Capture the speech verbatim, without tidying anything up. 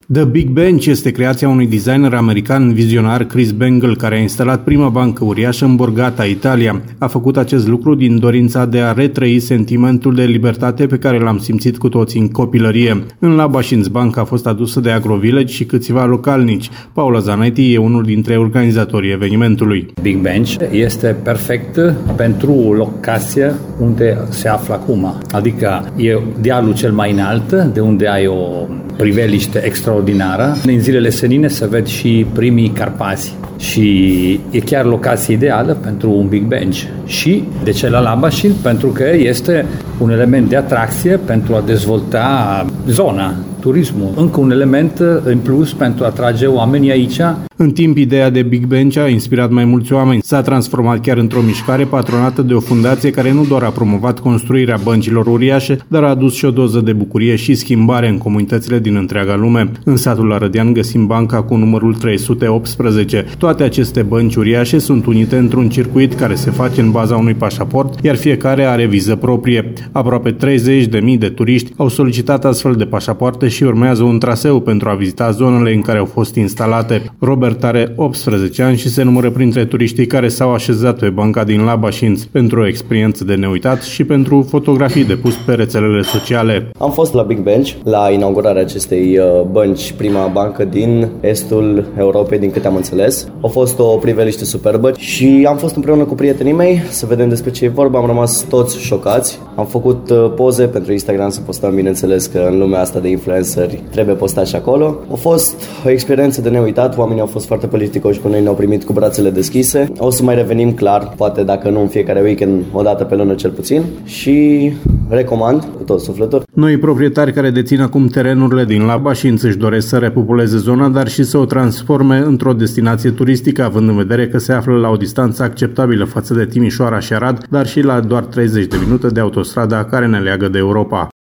The Big Bench este creația unui designer american vizionar, Chris Bangle, care a instalat prima bancă uriașă în Borgata, Italia. A făcut acest lucru din dorința de a retrăi sentimentul de libertate pe care l-am simțit cu toții în copilărie. În Labashins Bank a fost adusă de Agrovillage și câțiva localnici. Paula Zanetti e unul dintre organizatorii evenimentului. Big Bench este perfect pentru locația unde se află acum. Adică e dealul cel mai înalt, de unde ai o priveliște extraordinară. În zilele senine se ved și primii Carpați și e chiar locația ideală pentru un Big Bench. Și de ce la Labashin? Pentru că este un element de atracție pentru a dezvolta zona, turismul. Încă un element în plus pentru a atrage oamenii aici. În timp, ideea de Big Bench a inspirat mai mulți oameni. S-a transformat chiar într-o mișcare patronată de o fundație care nu doar a promovat construirea băncilor uriașe, dar a adus și o doză de bucurie și schimbare în comunitățile din întreaga lume. În satul Arădean găsim banca cu numărul trei sute optsprezece. Toate aceste bănci uriașe sunt unite într-un circuit care se face în baza unui pașaport, iar fiecare are viză proprie. Aproape treizeci de mii de turiști au solicitat astfel de pașapoarte și urmează un traseu pentru a vizita zonele în care au fost instalate. Robert are optsprezece ani și se numără printre turiștii care s-au așezat pe banca din Labashins pentru o experiență de neuitat și pentru fotografii de pus pe rețelele sociale. Am fost la Big Bench, la inaugurarea acestei bănci, prima bancă din estul Europei, din câte am înțeles. A fost o priveliște superbă și am fost împreună cu prietenii mei să vedem despre ce e vorba. Am rămas toți șocați. Am făcut poze pentru Instagram să postăm, bineînțeles că în lumea asta de influenceri trebuie postat și acolo. A fost o experiență de neuitat, oamenii au fost foarte politicoși cu noi, ne-au primit cu brațele deschise. O să mai revenim, clar, poate dacă nu în fiecare weekend, o dată pe lună cel puțin, și recomand cu tot sufletul. Noi proprietari care dețin acum terenurile din Labashins își doresc să repopuleze zona, dar și să o transforme într-o destinație turistică, având în vedere că se află la o distanță acceptabilă față de Timișoara și Arad, dar și la doar treizeci de minute de autostrada care ne leagă de Europa.